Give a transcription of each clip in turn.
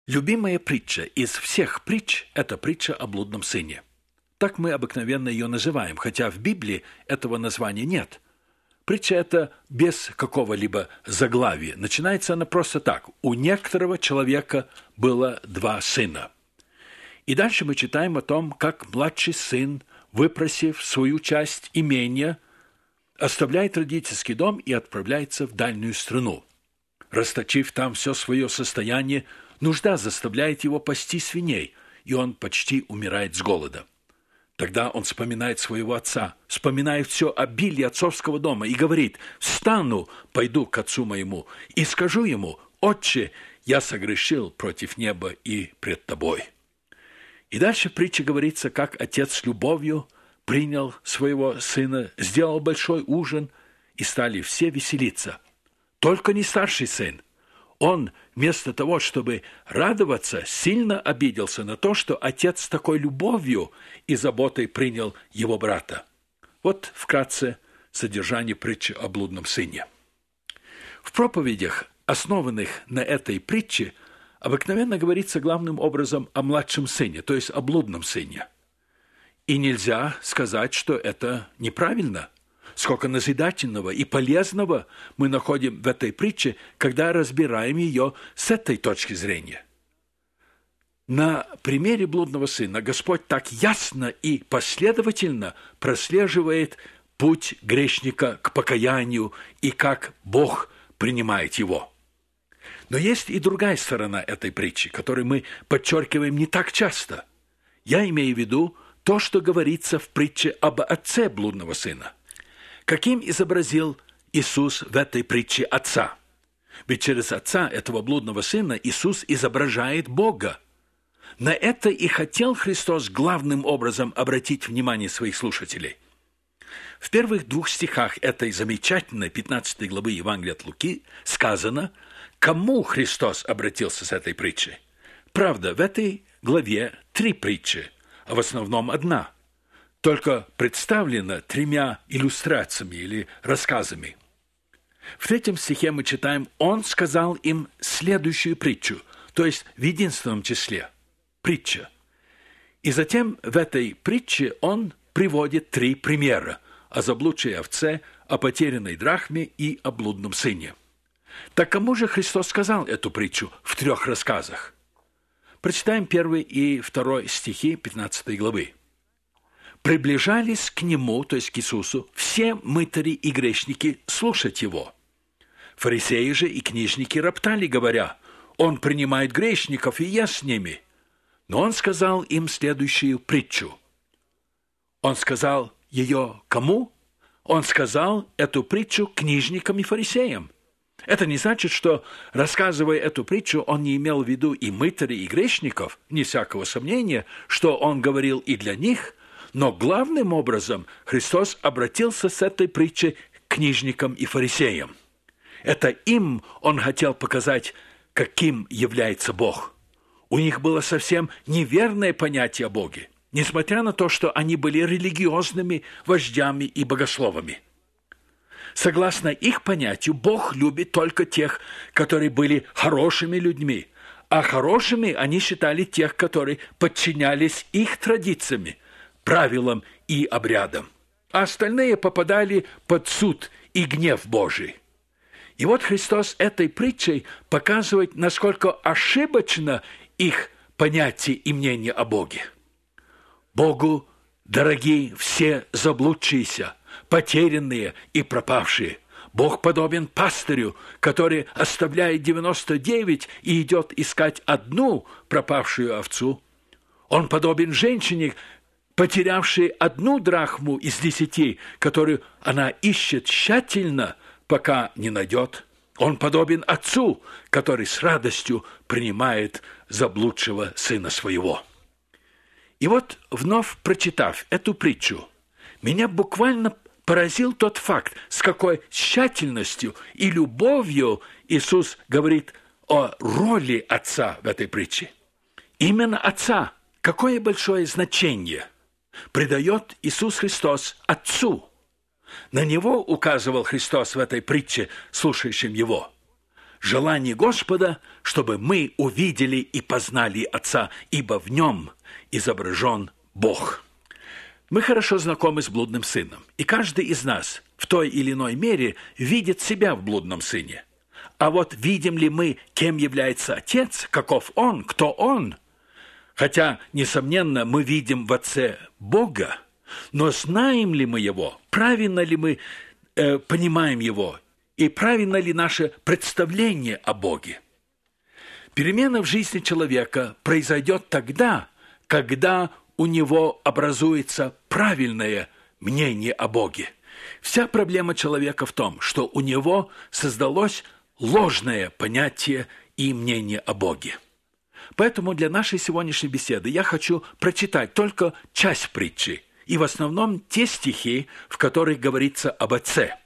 Любимая притча из всех притч – это притча о блудном сыне. Так мы обыкновенно ее называем, хотя в Библии этого названия нет. Притча эта без какого-либо заглавия. Начинается она просто так. У некоторого человека было 2 сына. И дальше мы читаем о том, как младший сын, выпросив свою часть имения, оставляет родительский дом и отправляется в дальнюю страну. Расточив там все свое состояние, нужда заставляет его пасти свиней, и он почти умирает с голода. Тогда он вспоминает своего отца, вспоминает все обилие отцовского дома и говорит: «Встану, пойду к отцу моему и скажу ему: Отче, я согрешил против неба и пред тобой». И дальше в притче говорится, как отец с любовью принял своего сына, сделал большой ужин, и стали все веселиться. Только не старший сын. Он, вместо того, чтобы радоваться, сильно обиделся на то, что отец с такой любовью и заботой принял его брата. Вот вкратце содержание притчи о блудном сыне. В проповедях, основанных на этой притче, обыкновенно говорится главным образом о младшем сыне, то есть о блудном сыне. И нельзя сказать, что это неправильно. Сколько назидательного и полезного мы находим в этой притче, когда разбираем ее с этой точки зрения. На примере блудного сына Господь так ясно и последовательно прослеживает путь грешника к покаянию и как Бог принимает его. Но есть и другая сторона этой притчи, которую мы подчеркиваем не так часто. Я имею в виду то, что говорится в притче об отце блудного сына. Каким изобразил Иисус в этой притче отца? Ведь через отца этого блудного сына Иисус изображает Бога. На это и хотел Христос главным образом обратить внимание своих слушателей. В первых 2 стихах этой замечательной 15 главы Евангелия от Луки сказано, кому Христос обратился с этой притчей. Правда, в этой главе 3 притчи, а в основном 1. Только представлена 3 иллюстрациями или рассказами. В 3 стихе мы читаем: «Он сказал им следующую притчу», то есть в единственном числе – притча. И затем в этой притче он приводит 3 примера – о заблудшей овце, о потерянной драхме и о блудном сыне. Так кому же Христос сказал эту притчу в 3 рассказах? Прочитаем 1 и 2 стихи 15 главы. «Приближались к нему, то есть к Иисусу, все мытари и грешники слушать его. Фарисеи же и книжники роптали, говоря: он принимает грешников и ест с ними. Но он сказал им следующую притчу». Он сказал ее кому? Он сказал эту притчу книжникам и фарисеям. Это не значит, что, рассказывая эту притчу, он не имел в виду и мытарей, и грешников, не всякого сомнения, что он говорил и для них. Но главным образом Христос обратился с этой притчей к книжникам и фарисеям. Это им он хотел показать, каким является Бог. У них было совсем неверное понятие о Боге, несмотря на то, что они были религиозными вождями и богословами. Согласно их понятию, Бог любит только тех, которые были хорошими людьми, а хорошими они считали тех, которые подчинялись их традициям, правилам и обрядам, а остальные попадали под суд и гнев Божий. И вот Христос этой притчей показывает, насколько ошибочно их понятие и мнение о Боге. Богу дороги все заблудшиеся, потерянные и пропавшие. Бог подобен пастырю, который оставляет 99 и идет искать одну пропавшую овцу. Он подобен женщине, потерявшей 1 драхму из 10, которую она ищет тщательно, пока не найдет. Он подобен отцу, который с радостью принимает заблудшего сына своего. И вот, вновь прочитав эту притчу, меня буквально поразил тот факт, с какой тщательностью и любовью Иисус говорит о роли отца в этой притче. Именно отца. Какое большое значение придает Иисус Христос Отцу. На него указывал Христос в этой притче, слушающим его. желание Господа, чтобы мы увидели и познали Отца, ибо в нем изображен Бог. Мы хорошо знакомы с блудным сыном, и каждый из нас в той или иной мере видит себя в блудном сыне. А вот видим ли мы, кем является Отец, каков Он, кто Он? Хотя, несомненно, мы видим в Отце Бога, но знаем ли мы Его, правильно ли мы понимаем Его, и правильно ли наше представление о Боге? Перемена в жизни человека произойдет тогда, когда у него образуется правильное мнение о Боге. Вся проблема человека в том, что у него создалось ложное понятие и мнение о Боге. Поэтому для нашей сегодняшней беседы я хочу прочитать только часть притчи, и в основном те стихи, в которых говорится об Отце.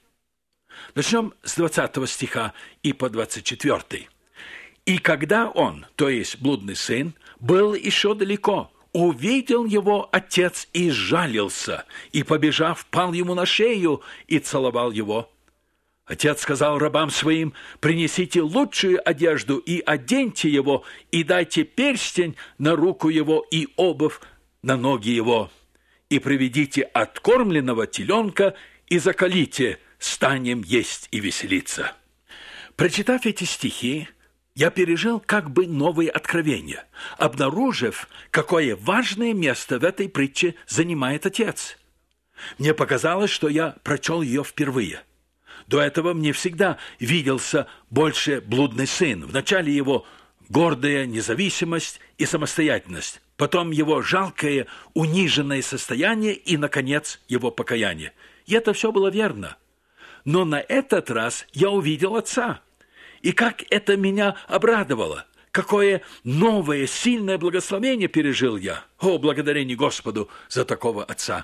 Начнем с 20 стиха и по 24. «И когда он, то есть блудный сын, был еще далеко, увидел его отец и сжалился, и, побежав, пал ему на шею и целовал его. Отец сказал рабам своим: принесите лучшую одежду и оденьте его, и дайте перстень на руку его и обувь на ноги его, и приведите откормленного теленка и заколите, станем есть и веселиться». Прочитав эти стихи, я пережил как бы новые откровения, обнаружив, какое важное место в этой притче занимает Отец. Мне показалось, что я прочел ее впервые. До этого мне всегда виделся больше блудный сын. Вначале его гордая независимость и самостоятельность, потом его жалкое, униженное состояние и, наконец, его покаяние. И это все было верно. Но на этот раз я увидел Отца. И как это меня обрадовало! Какое новое, сильное благословение пережил я! О, благодарение Господу за такого Отца!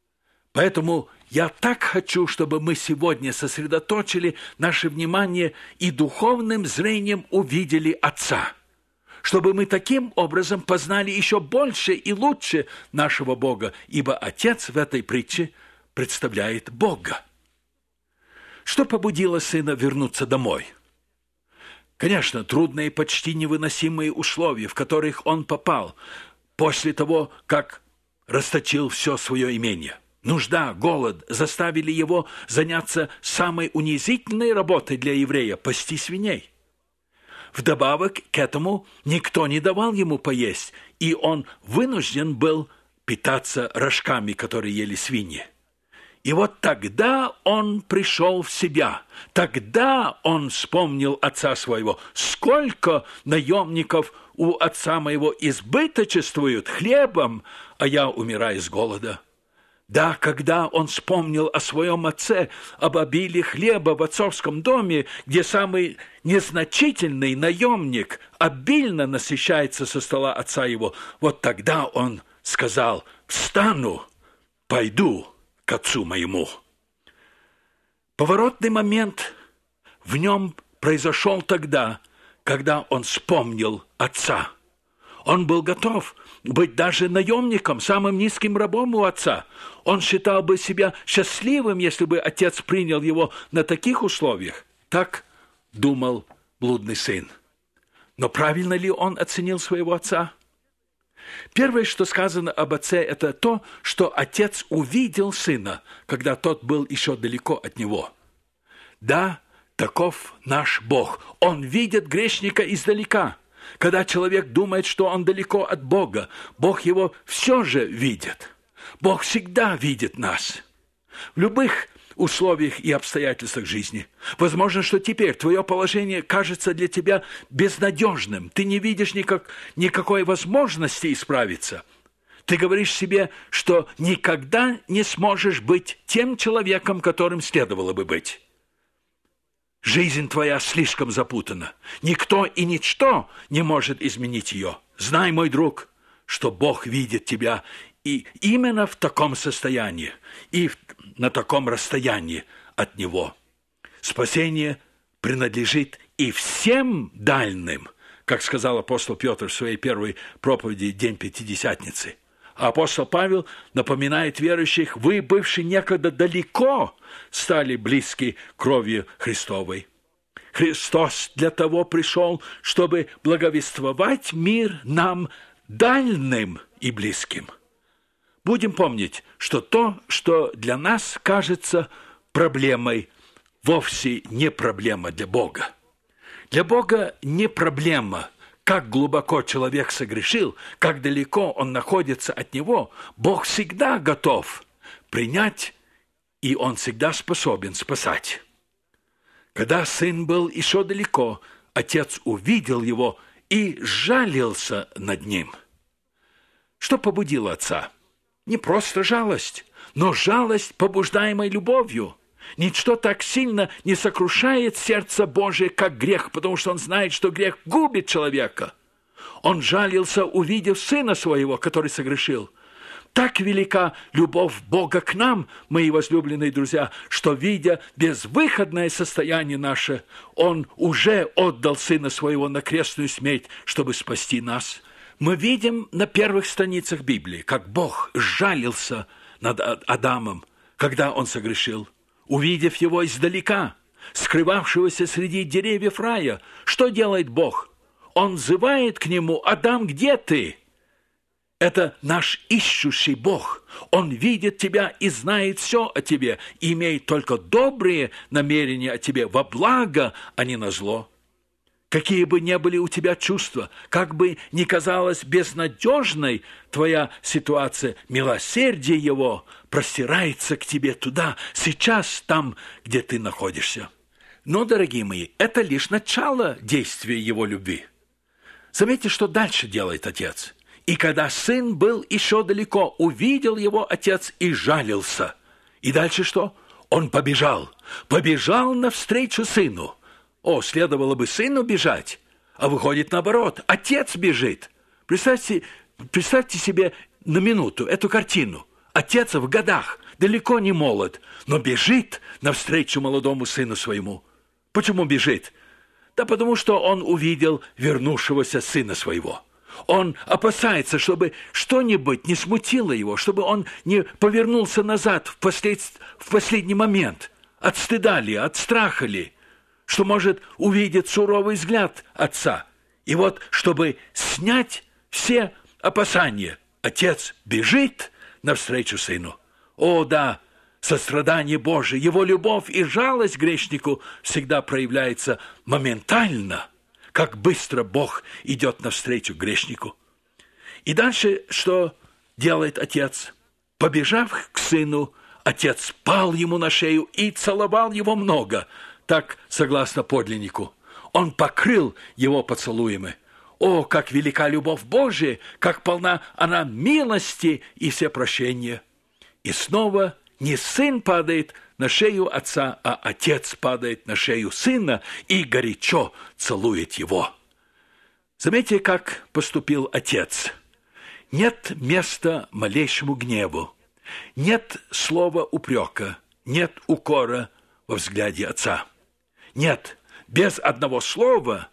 Поэтому я так хочу, чтобы мы сегодня сосредоточили наше внимание и духовным зрением увидели Отца, чтобы мы таким образом познали еще больше и лучше нашего Бога, ибо Отец в этой притче представляет Бога. Что побудило сына вернуться домой? Конечно, трудные, почти невыносимые условия, в которых он попал после того, как расточил все свое имение. Нужда, голод заставили его заняться самой унизительной работой для еврея – пасти свиней. Вдобавок к этому никто не давал ему поесть, и он вынужден был питаться рожками, которые ели свиньи. И вот тогда он пришел в себя, тогда он вспомнил отца своего. Сколько наемников у отца моего избыточествуют хлебом, а я умираю с голода. Да, когда он вспомнил о своем отце, об обилии хлеба в отцовском доме, где самый незначительный наемник обильно насыщается со стола отца его, вот тогда он сказал: «Встану, пойду к отцу моему». Поворотный момент в нем произошел тогда, когда он вспомнил отца. Он был готов быть даже наемником, самым низким рабом у отца. Он считал бы себя счастливым, если бы отец принял его на таких условиях. Так думал блудный сын. Но правильно ли он оценил своего отца? Первое, что сказано об отце, это то, что отец увидел сына, когда тот был еще далеко от него. Да, таков наш Бог. Он видит грешника издалека. Когда человек думает, что он далеко от Бога, Бог его все же видит. Бог всегда видит нас. В любых условиях и обстоятельствах жизни. Возможно, что теперь твое положение кажется для тебя безнадежным. Ты не видишь никакой возможности исправиться. Ты говоришь себе, что никогда не сможешь быть тем человеком, которым следовало бы быть. Жизнь твоя слишком запутана. Никто и ничто не может изменить ее. Знай, мой друг, что Бог видит тебя и именно в таком состоянии, и на таком расстоянии от Него. Спасение принадлежит и всем дальним, как сказал апостол Петр в своей первой проповеди «День Пятидесятницы». А апостол Павел напоминает верующих: вы, бывшие некогда далеко, стали близки кровью Христовой. Христос для того пришел, чтобы благовествовать мир нам дальним и близким. Будем помнить, что то, что для нас кажется проблемой, вовсе не проблема для Бога. Для Бога не проблема, как глубоко человек согрешил, как далеко он находится от Него. Бог всегда готов принять, и Он всегда способен спасать. Когда сын был еще далеко, отец увидел его и жалился над ним. Что побудило отца? Не просто жалость, но жалость, побуждаемая любовью. Ничто так сильно не сокрушает сердце Божие, как грех, потому что он знает, что грех губит человека. Он жалился, увидев сына своего, который согрешил. Так велика любовь Бога к нам, мои возлюбленные друзья, что, видя безвыходное состояние наше, Он уже отдал Сына Своего на крестную смерть, чтобы спасти нас. Мы видим на первых страницах Библии, как Бог жалился над Адамом, когда он согрешил. Увидев его издалека, скрывавшегося среди деревьев рая, что делает Бог? Он взывает к нему: «Адам, где ты?» Это наш ищущий Бог. Он видит тебя и знает все о тебе, и имеет только добрые намерения о тебе во благо, а не на зло. Какие бы ни были у тебя чувства, как бы ни казалась безнадежной твоя ситуация, милосердие Его простирается к тебе туда, сейчас, там, где ты находишься. Но, дорогие мои, это лишь начало действия Его любви. Заметьте, что дальше делает Отец. «И когда сын был еще далеко, увидел его отец и жалился». И дальше что? Он побежал навстречу сыну. Следовало бы сыну бежать, а выходит наоборот. Отец бежит. Представьте себе на минуту эту картину. Отец в годах, далеко не молод, но бежит навстречу молодому сыну своему. Почему бежит? Да потому что он увидел вернувшегося сына своего. Он опасается, чтобы что-нибудь не смутило его, чтобы он не повернулся назад в последний момент. От стыда ли, от страха ли, что может увидеть суровый взгляд отца. И вот, чтобы снять все опасания, отец бежит навстречу сыну. О, да, сострадание Божие, его любовь и жалость к грешнику всегда проявляется моментально. Как быстро Бог идет навстречу грешнику. И дальше что делает отец? Побежав к сыну, отец пал ему на шею и целовал его много. Так, согласно подлиннику. Он покрыл его поцелуями. О, как велика любовь Божия, как полна она милости и всепрощения. И снова не сын падает на шею отца, а отец падает на шею сына и горячо целует его. Заметьте, как поступил отец. Нет места малейшему гневу, нет слова упрека, нет укора во взгляде отца. Нет, без одного слова,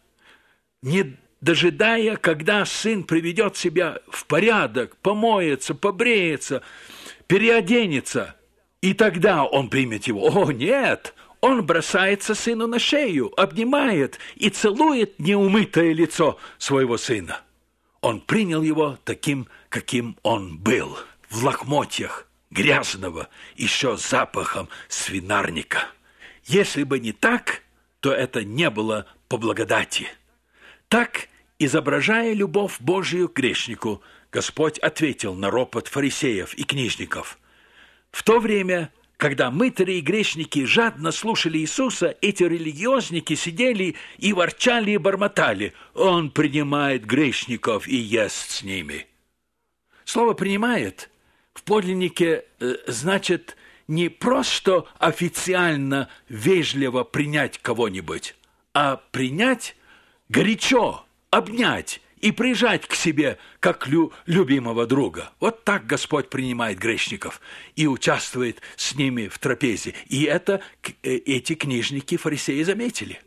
не дожидая, когда сын приведет себя в порядок, помоется, побреется, переоденется, и тогда он примет его. О, нет! Он бросается сыну на шею, обнимает и целует неумытое лицо своего сына. Он принял его таким, каким он был, в лохмотьях, грязного, еще запахом свинарника. Если бы не так, то это не было по благодати. Так, изображая любовь Божию к грешнику, Господь ответил на ропот фарисеев и книжников. В то время, когда мытари и грешники жадно слушали Иисуса, эти религиозники сидели и ворчали и бормотали: «Он принимает грешников и ест с ними». Слово «принимает» в подлиннике значит не просто официально, вежливо принять кого-нибудь, а принять горячо, обнять и прижать к себе, как любимого друга. Вот так Господь принимает грешников и участвует с ними в трапезе. И это эти книжники, фарисеи заметили.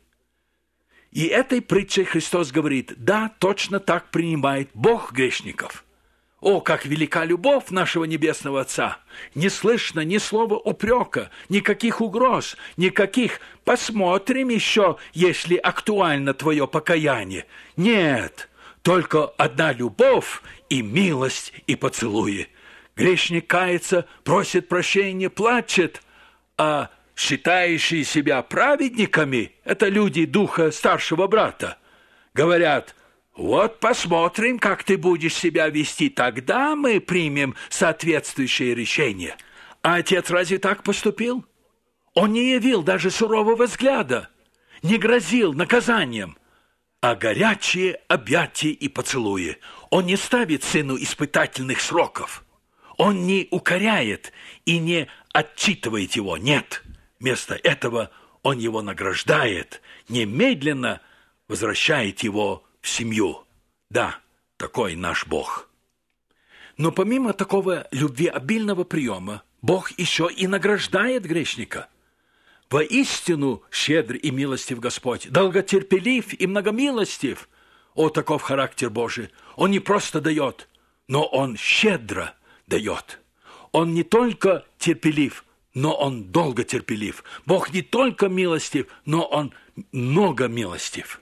И этой притчей Христос говорит: да, точно так принимает Бог грешников. О, как велика любовь нашего Небесного Отца! Не слышно ни слова упрека, никаких угроз, никаких «посмотрим еще, если актуально твое покаяние». Нет, только одна любовь и милость и поцелуи. Грешник кается, просит прощения, плачет, а считающие себя праведниками – это люди духа старшего брата. Говорят: вот посмотрим, как ты будешь себя вести, тогда мы примем соответствующее решение. А отец разве так поступил? Он не явил даже сурового взгляда, не грозил наказанием, а горячие объятия и поцелуи. Он не ставит сыну испытательных сроков. Он не укоряет и не отчитывает его. Нет, вместо этого он его награждает, немедленно возвращает его в семью. Да, такой наш Бог. Но помимо такого любвеобильного приема, Бог еще и награждает грешника. Воистину щедр и милостив Господь, долготерпелив и многомилостив. О, таков характер Божий. Он не просто дает, но Он щедро дает. Он не только терпелив, но Он долготерпелив. Бог не только милостив, но Он многомилостив.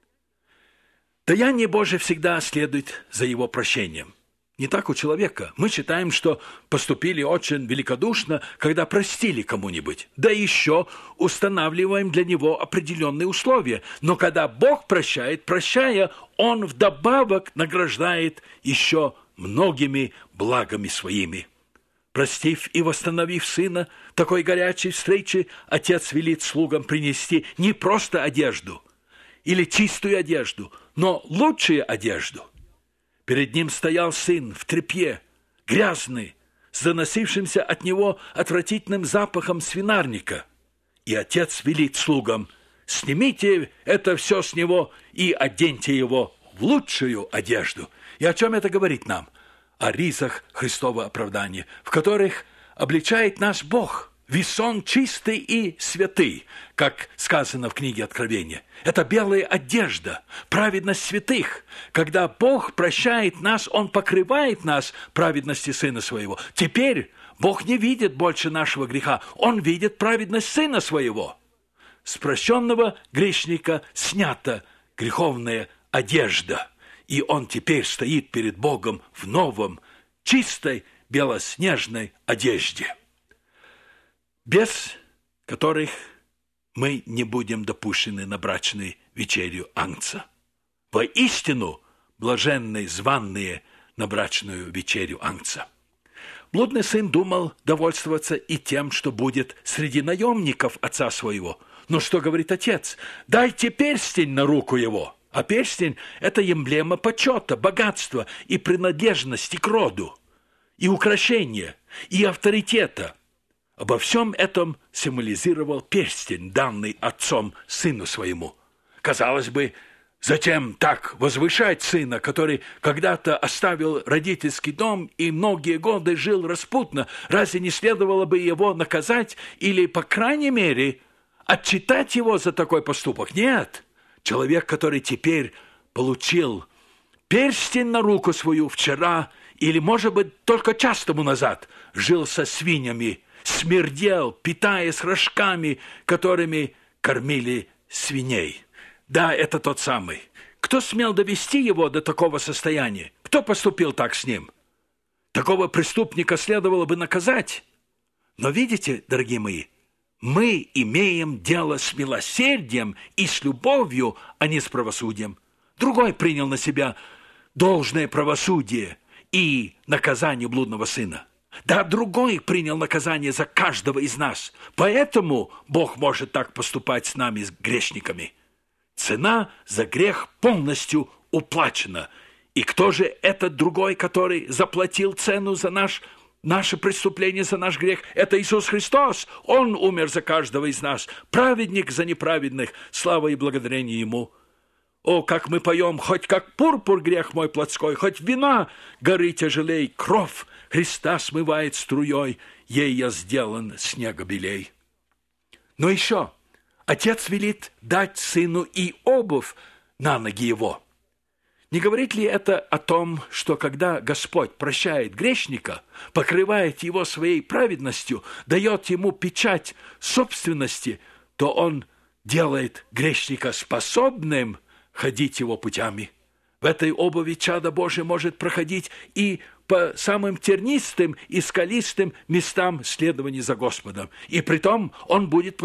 Даяние Божие всегда следует за Его прощением. Не так у человека. Мы считаем, что поступили очень великодушно, когда простили кому-нибудь. Да еще устанавливаем для него определенные условия. Но когда Бог прощает, прощая, Он вдобавок награждает еще многими благами своими. Простив и восстановив сына, такой горячей встречи отец велит слугам принести не просто одежду или чистую одежду, но лучшую одежду. Перед ним стоял сын в тряпье, грязный, с доносившимся от него отвратительным запахом свинарника. И отец велит слугам: снимите это все с него и оденьте его в лучшую одежду. И о чем это говорит нам? О ризах Христова оправдания, в которых обличает наш Бог, весон чистый и святый, как сказано в книге Откровения. Это белая одежда, праведность святых. Когда Бог прощает нас, Он покрывает нас праведностью Сына Своего. Теперь Бог не видит больше нашего греха, Он видит праведность Сына Своего. С прощенного грешника снята греховная одежда, и он теперь стоит перед Богом в новом, чистой, белоснежной одежде, без которых мы не будем допущены на брачную вечерю Агнца. Воистину, блаженные званные на брачную вечерю Агнца. Блудный сын думал довольствоваться и тем, что будет среди наемников отца своего. Но что говорит отец? Дайте перстень на руку его. А перстень – это эмблема почета, богатства и принадлежности к роду, и украшения, и авторитета. Обо всем этом символизировал перстень, данный отцом сыну своему. Казалось бы, зачем так возвышать сына, который когда-то оставил родительский дом и многие годы жил распутно? Разве не следовало бы его наказать или, по крайней мере, отчитать его за такой поступок? Нет. Человек, который теперь получил перстень на руку свою вчера, или, может быть, только час тому назад, жил со свиньями, смердел, питаясь рожками, которыми кормили свиней. Да, это тот самый. Кто смел довести его до такого состояния? Кто поступил так с ним? Такого преступника следовало бы наказать. Но видите, дорогие мои, мы имеем дело с милосердием и с любовью, а не с правосудием. Другой принял на себя должное правосудие и наказание блудного сына. Да, другой принял наказание за каждого из нас. Поэтому Бог может так поступать с нами, с грешниками. Цена за грех полностью уплачена. И кто же этот другой, который заплатил цену за наше преступление, за наш грех? Это Иисус Христос. Он умер за каждого из нас. Праведник за неправедных. Слава и благодарение Ему. О, как мы поем: хоть как пурпур грех мой плотской, хоть вина горы тяжелей, кровь Христа смывает струей, ей я сделан снега белей. Но еще отец велит дать сыну и обувь на ноги его. Не говорит ли это о том, что когда Господь прощает грешника, покрывает его своей праведностью, дает ему печать собственности, то Он делает грешника способным ходить его путями? В этой обуви чадо Божие может проходить и по самым тернистым и скалистым местам следования за Господом. И притом он будет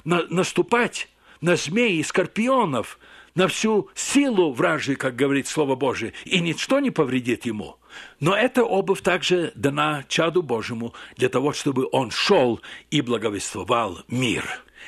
наступать на змей и скорпионов, на всю силу вражью, как говорит Слово Божие, и ничто не повредит ему. Но эта обувь также дана чаду Божьему для того, чтобы он шел и благовествовал мир.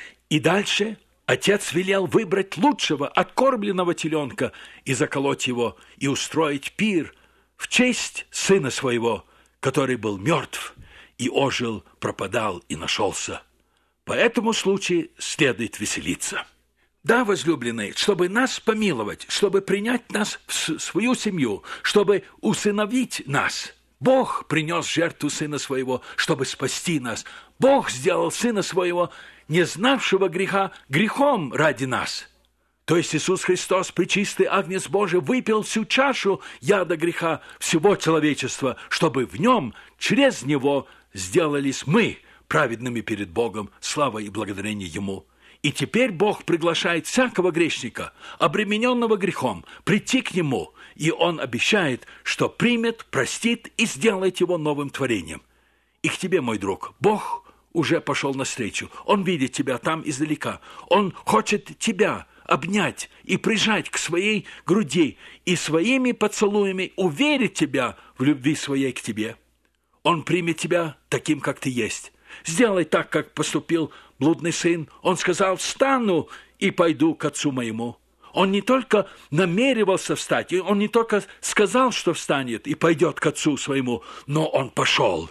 И дальше Отец велел выбрать лучшего откормленного теленка и заколоть его, и устроить пир в честь сына своего, который был мертв и ожил, пропадал и нашелся. По этому случаю следует веселиться. Да, возлюбленные, чтобы нас помиловать, чтобы принять нас в свою семью, чтобы усыновить нас, Бог принес жертву Сына Своего, чтобы спасти нас. Бог сделал Сына Своего, не знавшего греха, грехом ради нас. То есть Иисус Христос, пречистый Агнец Божий, выпил всю чашу яда греха всего человечества, чтобы в нем, через него, сделались мы праведными перед Богом, слава и благодарение Ему. И теперь Бог приглашает всякого грешника, обремененного грехом, прийти к Нему, и Он обещает, что примет, простит и сделает его новым творением. И к тебе, мой друг, Бог уже пошел навстречу. Он видит тебя там издалека. Он хочет тебя обнять и прижать к своей груди и своими поцелуями уверить тебя в любви своей к тебе. Он примет тебя таким, как ты есть. Сделай так, как поступил блудный сын. Он сказал: «Встану и пойду к отцу моему». Он не только намеревался встать, он не только сказал, что встанет и пойдет к отцу своему, но он пошел.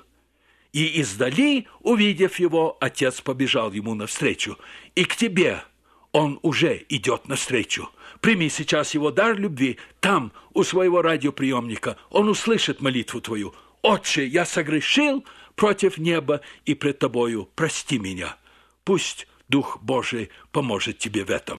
И издали, увидев его, отец побежал ему навстречу. И к тебе он уже идет навстречу. Прими сейчас его дар любви. Там, у своего радиоприемника, он услышит молитву твою. «Отче, я согрешил против неба и пред тобою, прости меня». Пусть Дух Божий поможет тебе в этом.